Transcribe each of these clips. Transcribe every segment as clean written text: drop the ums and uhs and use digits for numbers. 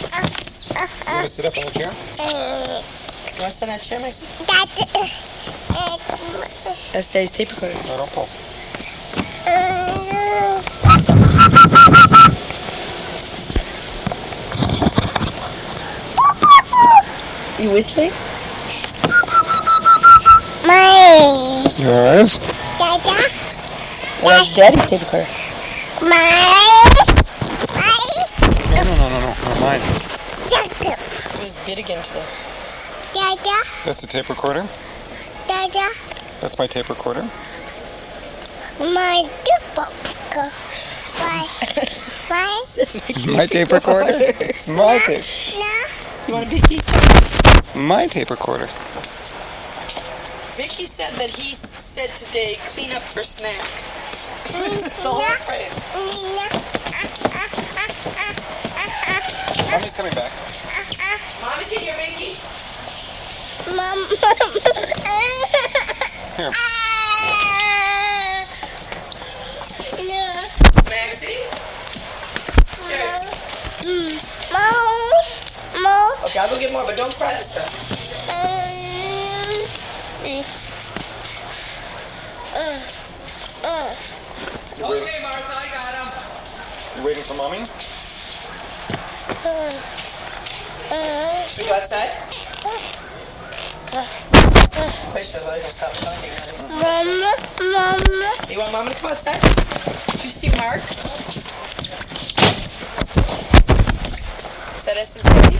You want to sit up on the chair? You want to sit on that chair, Maxie? That's Daddy's tape recorder. No, don't pull. You whistling? Yours? Well, that's Daddy's tape recorder. No, not mine. It was bit again today. That's a tape recorder? That's my tape recorder? My My tape recorder? It's my tape. You want a Vicky? My tape recorder. Vicky said that he said today, clean up for snack. The whole phrase. Mommy's coming back. Mommy's getting your Vicky. Here. Maxie? Here. Okay, I'll go get more, but don't cry this time. Okay, Martha, I got him. You waiting for Mommy? Should we go outside? Wait, she's going to stop talking. You want Mama to come outside? Did you see Mark? Is that S's daddy?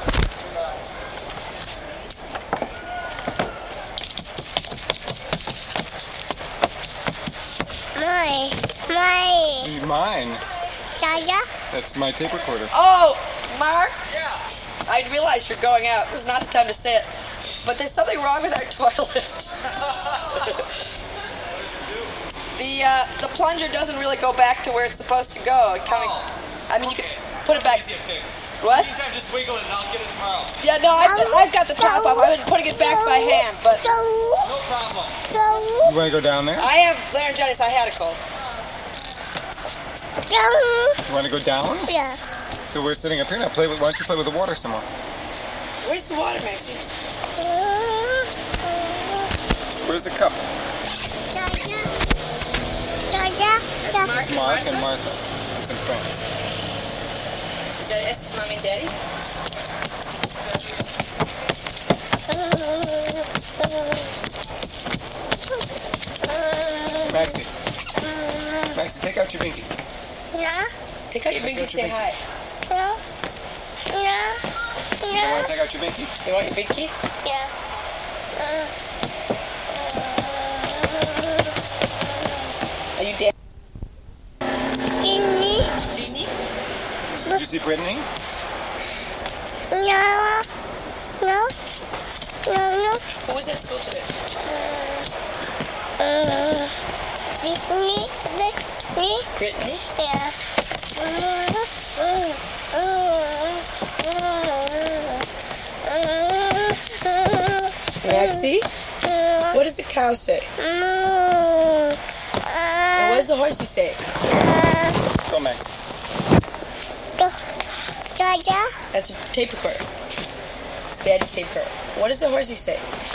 Mine. That's my tape recorder. Oh, Mark? Yeah. I realize you're going out. This is not the time to say it. But there's something wrong with our toilet. The plunger doesn't really go back to where it's supposed to go. It kind of, I mean, you can put it back. What? Meantime, just wiggle it and I'll get it tomorrow. Yeah, no, I've got the top off. I've been putting it back by hand, but No problem. You want to go down there? I have laryngitis. I had a cold. You want to go down? Yeah. So we're sitting up here now. Why don't you play with the water some more? Where's the water, Maxie? Where's the cup? That's Mark and Mark Martha. and Martha. It's in front. Is that S's mommy and daddy? Maxie, take out your binky. Take out your binky and say hi. You don't want to take out your binky? You want your binky? Are you dead? Jeannie? Did you see Brittany? Who was at school today? Brittany? Maxie? What does the cow say? And what does the horsey say? Go, Maxie. That's a tape recorder. It's Daddy's tape recorder. What does the horsey say?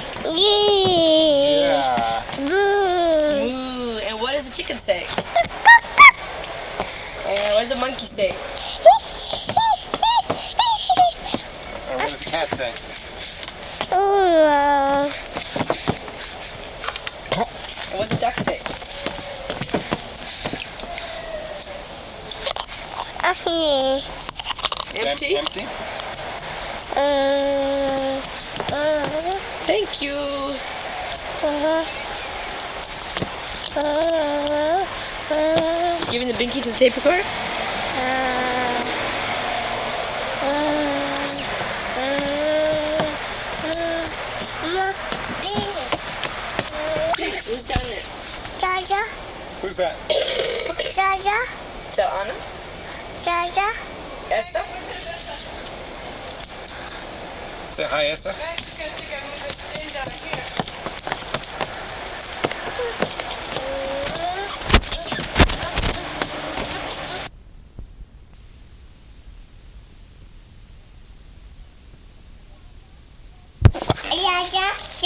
Yeah. Moo. And what does the chicken say? And what does the monkey say? And what does the cat say? And what does the duck say? Empty? Empty? Thank you. Giving the binky to the tape recorder? Who's down there? Who's that? Is that Anna? Essa? Say hi, Essa.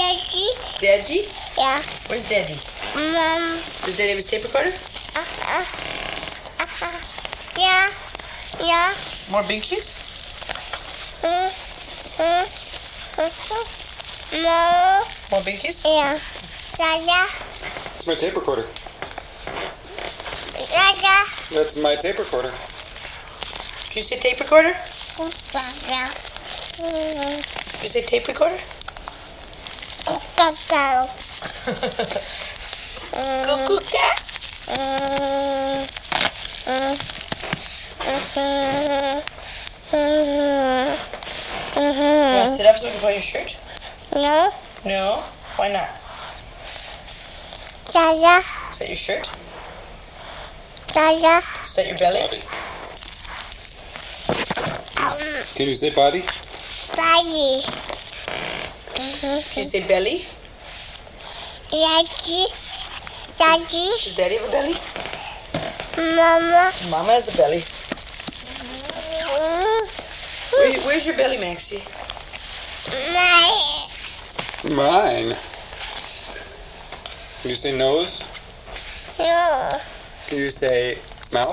Daddy. Daddy? Yeah. Where's Daddy? Mom. Does Daddy have his tape recorder? Yeah. Yeah. More binkies? Mom. More binkies? Yeah. Dada. It's my tape recorder. Dada. That's my tape recorder. Can you say tape recorder? Dada. Can you say tape recorder? Dada. Cuckoo cat? You want to sit up so we can put on your shirt? No. No. Why not? Dada. Is that your shirt? Dada. Is that your belly? Body. Can you say body? Daddy. Can you say belly? Daddy. Daddy. Does Daddy have a belly? Mama. Mama has a belly. Where's your belly, Maxie? Mine. Can you say nose? No. Can you say mouth?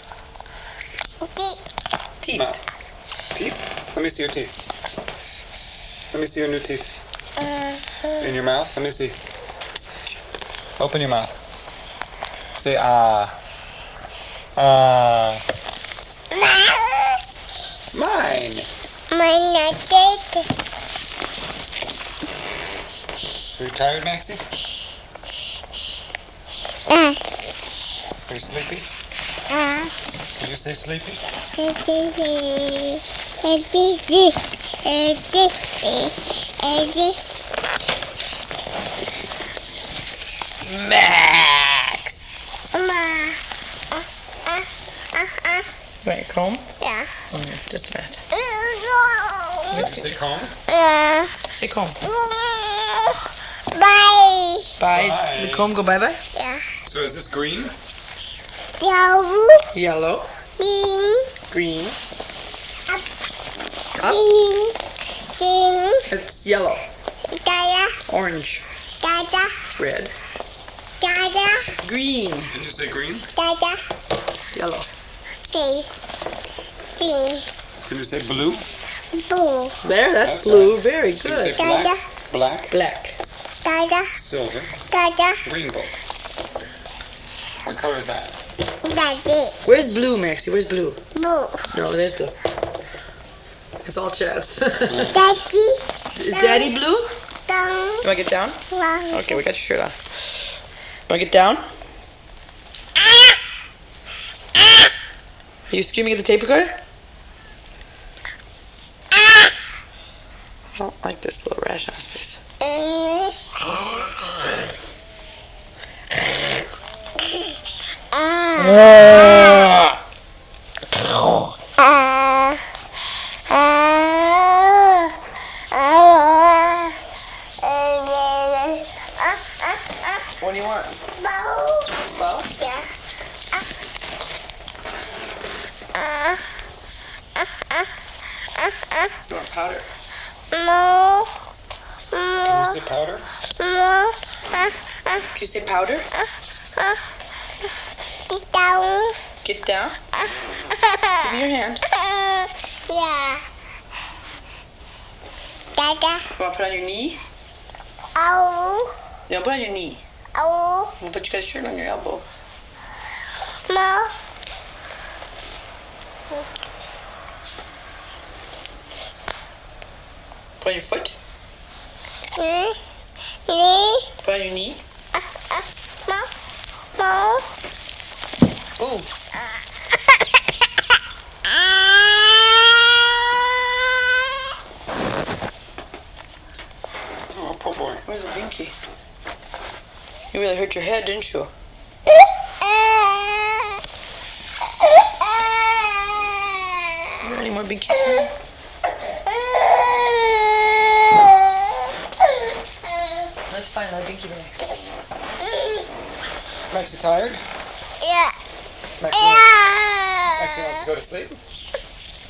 Teeth. Mouth. Teeth? Let me see your teeth. Let me see your new teeth. In your mouth? Let me see. Open your mouth. Say ah. Ah. Mine. Mine not dead. Are you tired, Maxie? Are you sleepy? Did you say sleepy? Max. You want your comb? Yeah. Just a minute. Did you say comb? Say comb. Bye. Bye. Bye. The comb go bye-bye? Yeah. So is this green? Yellow. Yellow. Green. Green. Up. Green. It's yellow. Dada. Orange. Dada. Red. Dada. Green. Can you say green? Dada. Yellow. Green. Green. Can you say blue? Blue. There, that's That's blue. right. Very Can you say good. Dada. black? Black. Black. Dada. Silver. Dada. Rainbow. What color is that? That's it. Where's blue, Maxie? Where's blue? Blue. No, there's blue. It's all Chad's. Daddy. Is Daddy blue? Down. You want to get down? One. Okay, we got your shirt on. You want to get down? Are you screaming at the tape recorder? I don't like this little rash on his face. What do you want? Bow? You want powder? No. Can you say powder? No. Can you say powder? Down. Get down. Give me your hand. Yeah. Dada. You want to put on your knee? Oh. You want to put on your knee? Oh. We'll put your guys' shirt on your elbow. No. Put on your foot. Knee. Put on your knee. No. No. Ooh. Oh, poor boy. Where's the binky? You really hurt your head, didn't you? You got any more binkies? That's fine. I'll binky next. Maxie tired? Yeah. Maxie wants to go to sleep?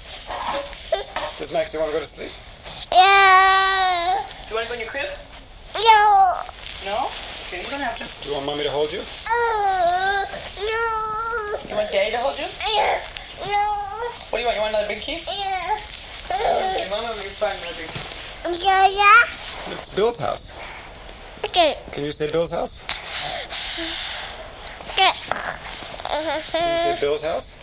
Does Maxie want to go to sleep? Yeah. You want to go in your crib? No. No? Okay, you don't have to. Do you want mommy to hold you? No. You want Daddy to hold you? No. What do you want? You want another big key? Okay, Mama, will you find another big key? Yeah. It's Bill's house. Okay. Can you say Bill's house? Okay. Can you say Bill's house?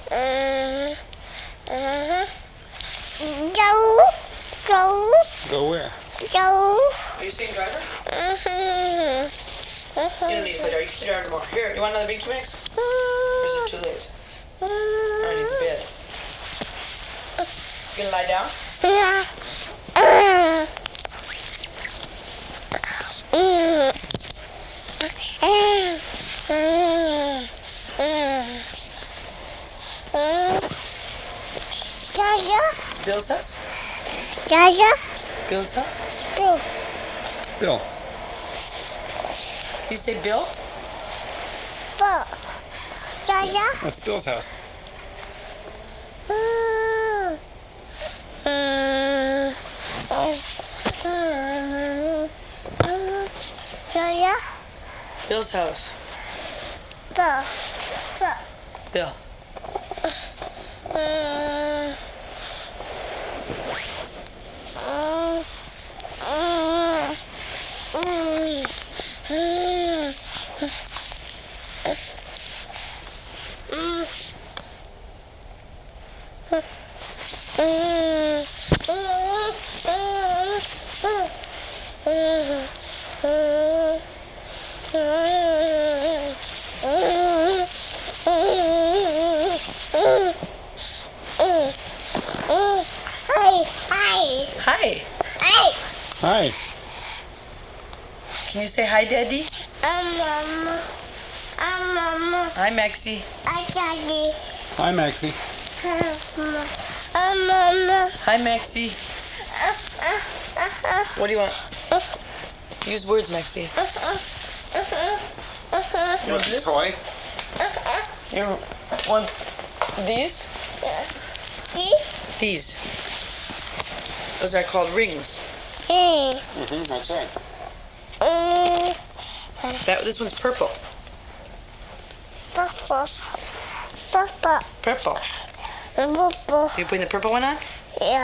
Go. Go. Go where? Go. Are you saying driver? You don't need to play driver. You can play driver tomorrow. Here, you want another big key mix? Or is it too late? Or needs a bed. You gonna lie down? Bill's house? Bill's house? Bill. Can you say Bill? That's Bill's house. Bill's house. Bill. Hi. Hi. Can you say hi, Daddy? Mama. Hi, Maxie. Daddy. Hi, Maxie. Mama. Hi, Maxie. What do you want? Use words, Maxie. You want this? Toy? You want these? These. Those are called rings. That's right. This one's purple. Purple. You putting the purple one on? Yeah.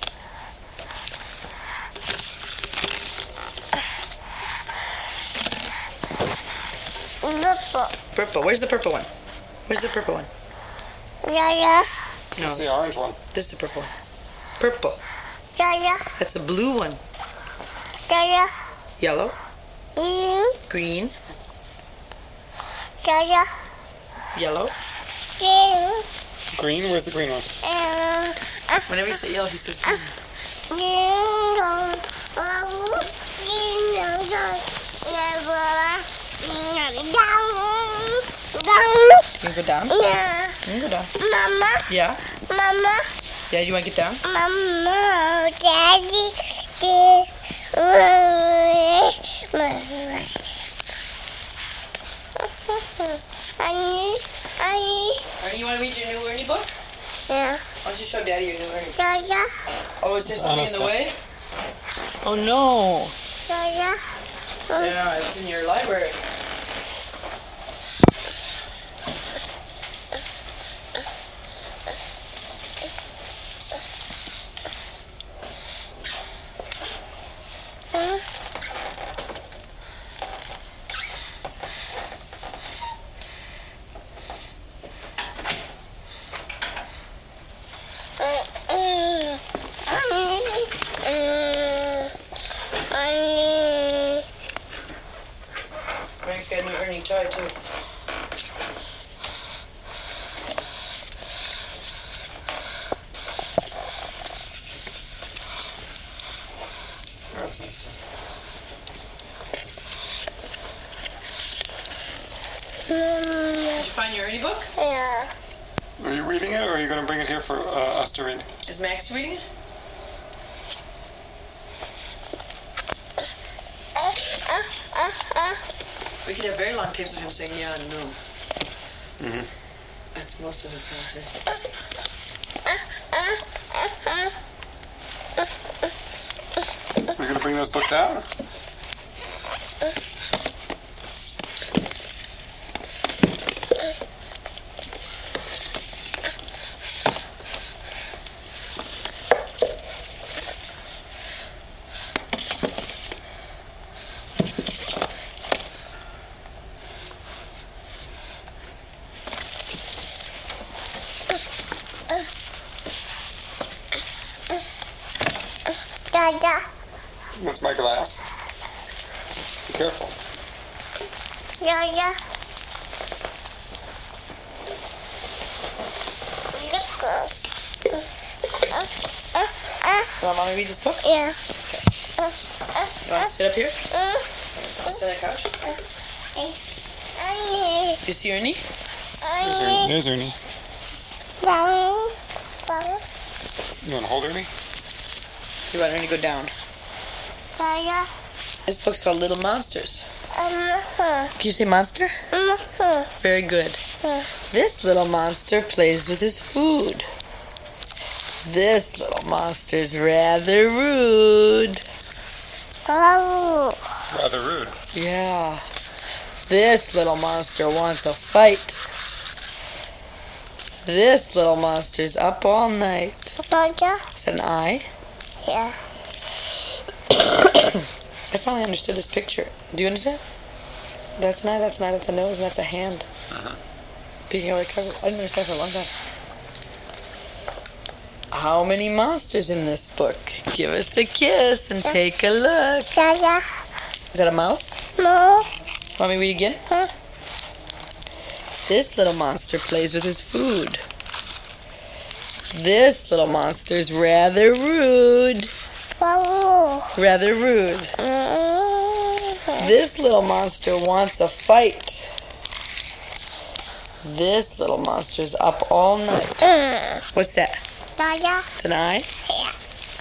Purple. Where's the purple one? Where's the purple one? Yeah. No, It's the orange one. this is the purple one. Purple. Yeah. That's a blue one. Yeah. Yellow. Green. Yeah. Yellow. Green? Where's the green one? Whenever you say yellow, he says green. You can go down? You can go down. Mama. Yeah? Mama. Yeah, you want to get down? Mama. Daddy. Ernie, you want to read your new Ernie book? Yeah. Why don't you show Daddy your new Ernie book? Yeah. Oh, is there something in the Honest. way? Oh, no. Yeah. Yeah, it's in your library. Frank's got a new Ernie toy, too. Did you find your Ernie book? Yeah. Are you reading it, or are you going to bring it here for us to read? Is Max reading it? We could have very long clips of him saying yeah and no. That's most of his conversation. Are you going to bring those books out? Dada. That's my glass. Be careful. Dada. Nicholas. You want mommy to read this book? Yeah. You want to sit up here? Sit on the couch? You see Ernie? There's Ernie. Down. Down. You want to hold Ernie? You want Ernie to go down. Dada. This book's called Little Monsters. Can you say monster? Very good. This little monster plays with his food. This little monster's rather rude. Rather rude. Yeah. This little monster wants a fight. This little monster's up all night. Dada. Is that an eye? Yeah. I finally understood this picture. Do you understand? That's an eye, that's an eye, that's a nose, and that's a hand. Peeking over the cover. I didn't understand for a long time. How many monsters in this book? Give us a kiss and take a look. Dada. Is that a mouth? No. Want me to read again? This little monster plays with his food. This little monster's rather rude. Rather rude. This little monster wants a fight. This little monster's up all night. What's that? Dada. It's an eye? Yeah.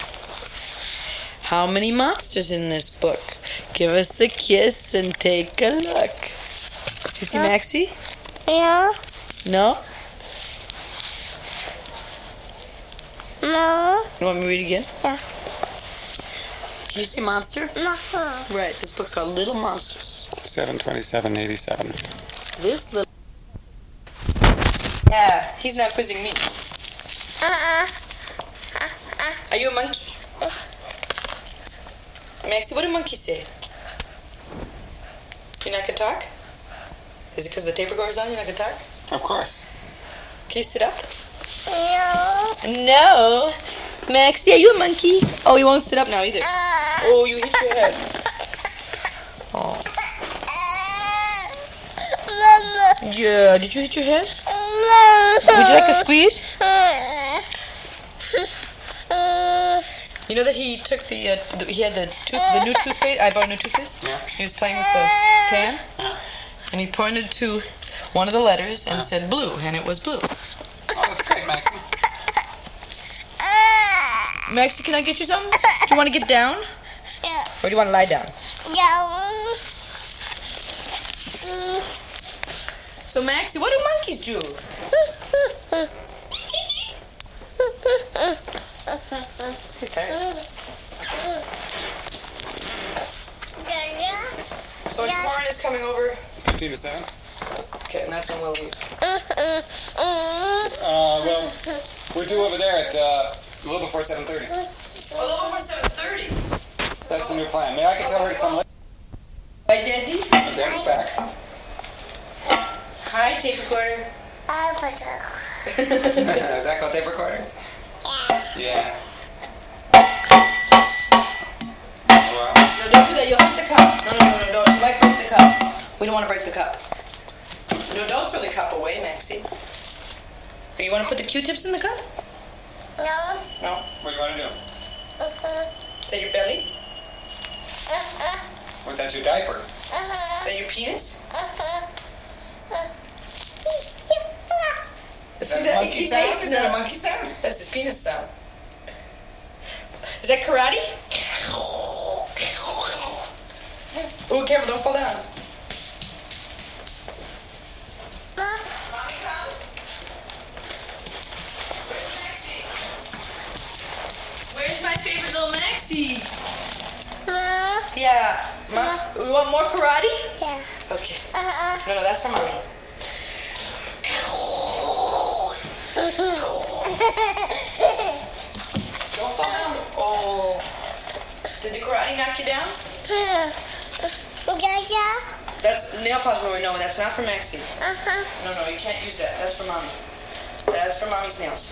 How many monsters in this book? Give us a kiss and take a look. Do you see Maxie? No. No? No. You want me to read again? Yeah. Can you see monster? No. Right, this book's called Little Monsters. 72787. This little... Yeah, he's not quizzing me. Are you a monkey? Maxie, what do monkeys say? You're not gonna talk? Is it because the tape recorder's on you're not gonna talk? Of course. Can you sit up? No. No. Maxie, are you a monkey? Oh, he won't sit up now either. Oh, you hit your head. Oh. Mama. Yeah, did you hit your head? Mama. Would you like a squeeze? You know that he took he had the new toothpaste. I bought a new toothpaste. Yeah. He was playing with the can, and he pointed to one of the letters and said blue, and it was blue. Oh, that's great, Maxie. Maxie, can I get you something? Do you want to get down, or do you want to lie down? So Maxie, what do monkeys do? He's tired. So Warren is coming over. 15 to 7. Okay, and that's when we'll leave. Well, we're due over there at a little before 7:30. A little before 7:30. That's the new plan. Maybe I can tell her to come later. Bye, Daddy. Daddy's back. Hi, tape recorder. Is that called tape recorder? Yeah. Wow. No, don't do that. You'll hit the cup. No, don't. You might break the cup. We don't want to break the cup. No, don't throw the cup away, Maxie. Or you want to put the Q-tips in the cup? No. No. What do you want to do? Is that your belly? Was that your diaper? Is that your penis? Is that a monkey sound? Is that a monkey sound? That's his penis sound. Is that karate? Oh, careful, don't fall down. Mommy, come. Where's Maxie? Where's my favorite little Maxie? Yeah. Mom, you want more karate? Yeah. Okay. No, that's for mommy. Don't fall down. Oh. Did the karate knock you down? Jaja. That's nail polish remover. No, that's not for Maxie. No, you can't use that. That's for mommy. That's for mommy's nails.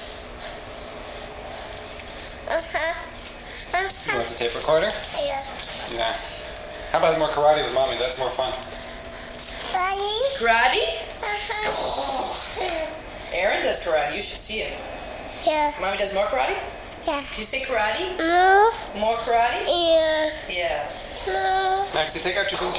You want the tape recorder? Yeah. Yeah. How about more karate with mommy? That's more fun. Daddy. Karate? Aaron does karate. You should see it. Yeah. Mommy does more karate? Yeah. Can you say karate? No. More karate? Yeah. Yeah. No. Maxie, take out your pinky.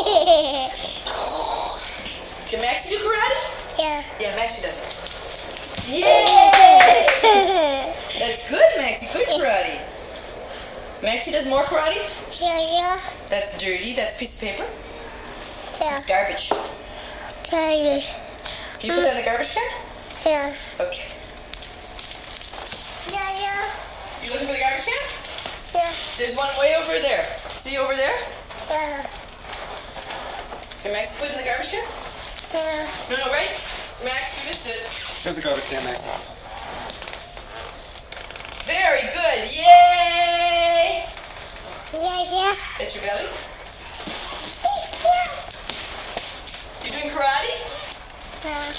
Can Maxie do karate? Yeah. Yeah, Maxie does it. Yay! That's good, Maxie. Good karate. Maxie does more karate? Jaja. That's dirty. That's a piece of paper. Yeah. It's garbage. Daddy. Can you put that in the garbage can? Yeah. Okay. Jaja. You looking for the garbage can? Yeah. There's one way over there. See over there? Yeah. Can Maxie put it in the garbage can? Yeah. No, right? Max, you missed it. Here's the garbage can, Maxie. Very good. Yay! Jaja. It's your belly. You doing karate? Yeah.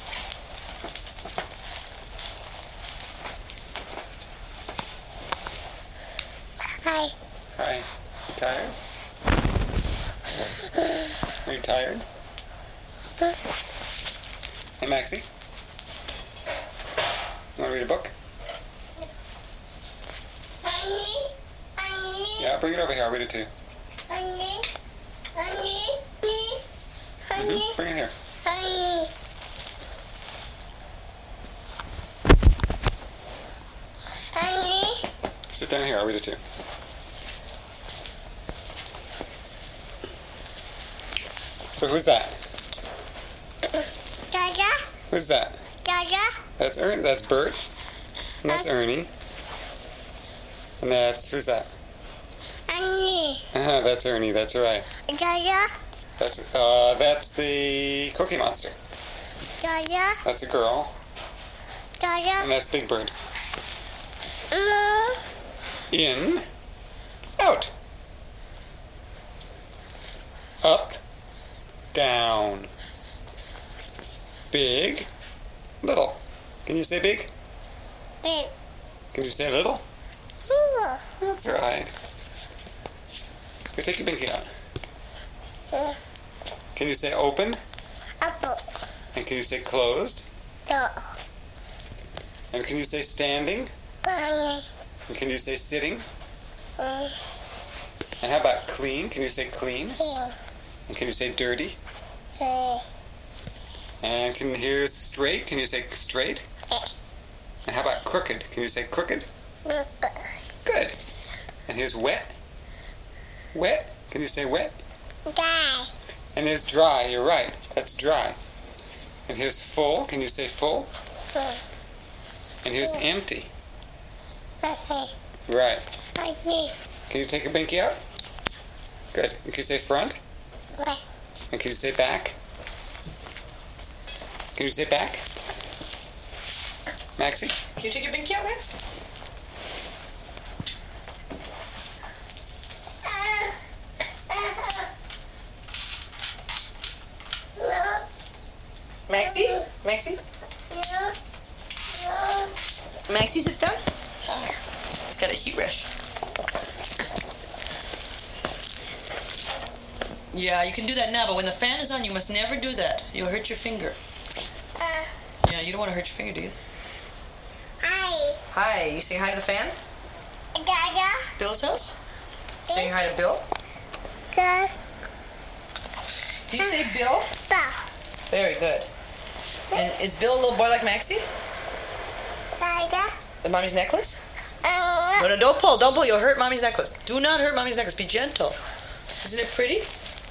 Hi. Hi. You tired? Are you tired? Hey, Maxie. You want to read a book? Honey. Yeah, bring it over here. I'll read it to you. Honey. Bring it here. Honey. Honey. Sit down here. I'll read it to you. So who's that? Jaja. Who's that? Jaja. That's Bert. And that's Ernie. And who's that? Honey. That's Ernie. That's right. Jaja. That's the Cookie Monster. Jaja. That's a girl. And Jaja. that's Big Bird. No. In. Out. Up. Down. Big. Little. Can you say big? Big. Can you say little? Ooh. That's right. Here, take your pinky out. Can you say open? Apple. And can you say closed? No. And can you say standing? Bunny. And can you say sitting? Yeah. And how about clean? Can you say clean? And can you say dirty? And here's straight. Can you say straight? And how about crooked? Can you say crooked? Good. And here's wet. Wet. Can you say wet? Die. And here's dry. You're right. That's dry. And here's full. Can you say full? And here's empty. Right. Like me. Can you take your pinky out? Good. And can you say front? And can you say back? Can you say back? Maxie? Can you take your pinky out, Max? Maxie? Maxie? Maxie sits down? It's got a heat rash. Yeah, you can do that now, but when the fan is on, you must never do that. You'll hurt your finger. Yeah, you don't want to hurt your finger, do you? Hi. Hi, you saying hi to the fan? Dada. Bill's house? Saying hi to Bill? Good. Did you say Bill? Very good. And is Bill a little boy like Maxie? Dada. With Mommy's necklace? No, don't pull. Don't pull. You'll hurt Mommy's necklace. Do not hurt Mommy's necklace. Be gentle. Isn't it pretty?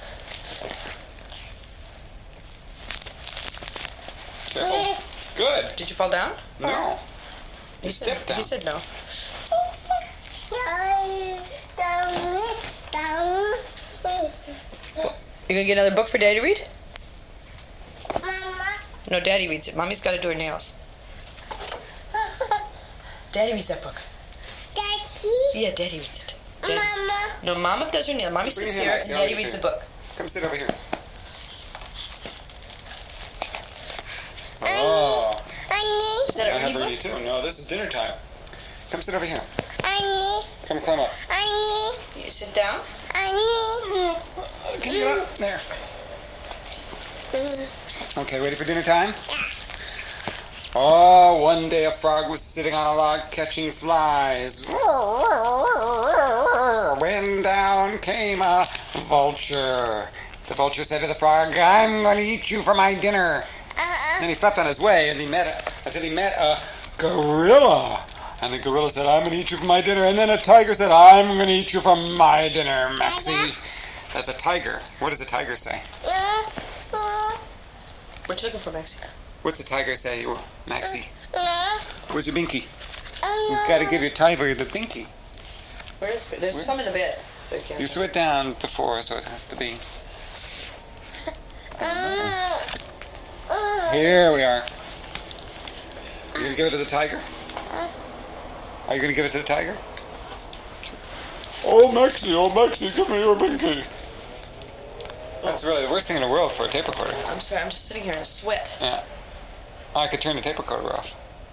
Careful. Good. Did you fall down? No. You stepped down. He said no. Down. You gonna get another book for Daddy to read? Mama. No, Daddy reads it. Mommy's got to do her nails. Daddy reads that book. Daddy. Yeah, Daddy reads it. Daddy. Mama. No, Mama does her nails. Mommy Bring sits your here hand, and Maxie. I'll Daddy get reads you. the book. Come sit over here. Oh. Annie. Is that I an have Ernie Ernie book? too. No, this is dinner time. Come sit over here. Annie. Come climb up. Annie. You sit down. Annie. Can you get up? There. Okay, ready for dinner time? Oh, one day a frog was sitting on a log catching flies. When down came a vulture. The vulture said to the frog, I'm going to eat you for my dinner. Then he flept on his way until he met a gorilla. And the gorilla said, I'm going to eat you for my dinner. And then a tiger said, I'm going to eat you for my dinner, Maxie. That's a tiger. What does a tiger say? What you looking for, Maxie? What's a tiger say, Maxie? Where's your binky? You've got to give your tiger the binky. There's some in the bed. So you can't. You threw it down before, so it has to be. Here we are. You gonna give it to the tiger? Are you gonna give it to the tiger? Oh, Maxie, give me your binky. That's really the worst thing in the world for a tape recorder. I'm sorry, I'm just sitting here in a sweat. Yeah. I could turn the tape recorder off.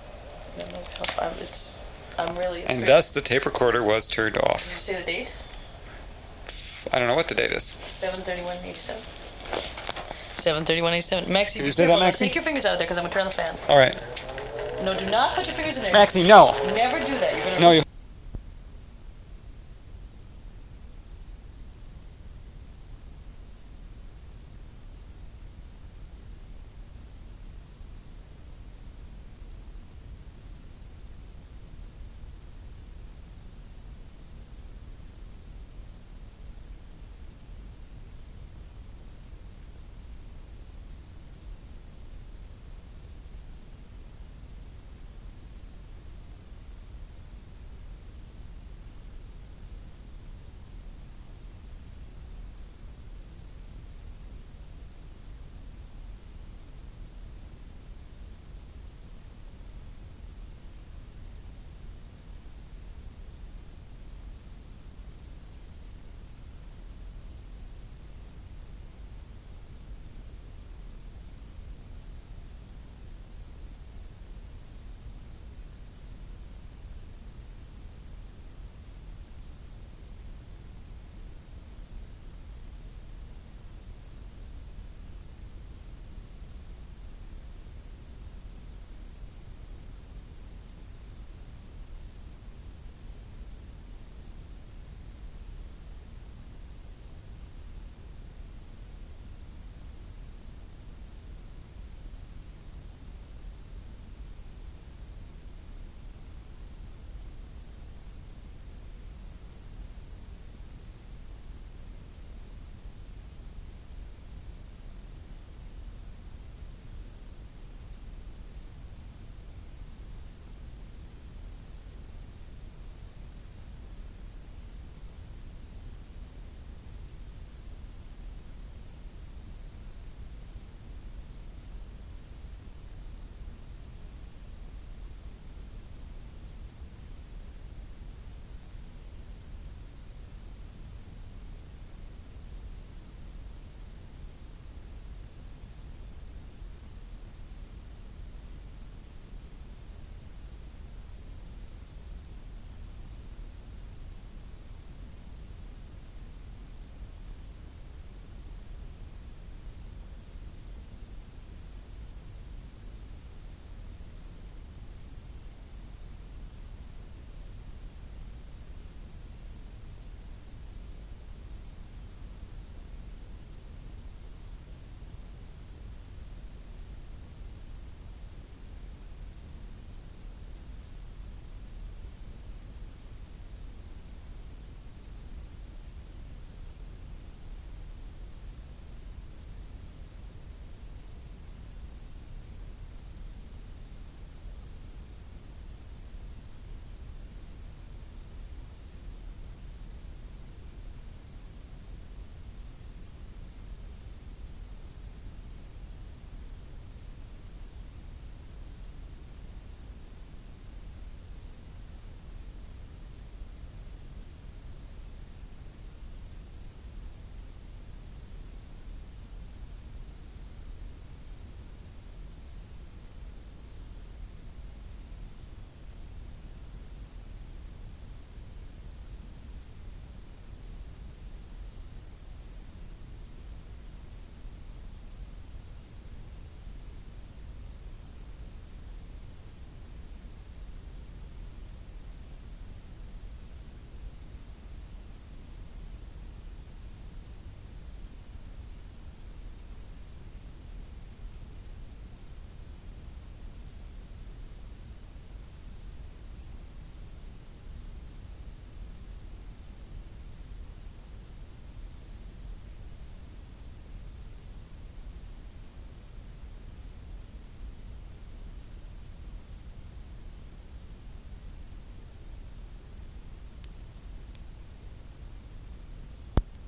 I'm really. And thus the tape recorder was turned Did you off. say the date? I don't know what the date is. 7/31/87. 7/31/87. Maxie, Can you be say that, careful. Maxie? Take your fingers out of there because I'm gonna turn on the fan. All right. No, do not put your fingers in there. Maxie, no. Never do that. You're gonna. No, you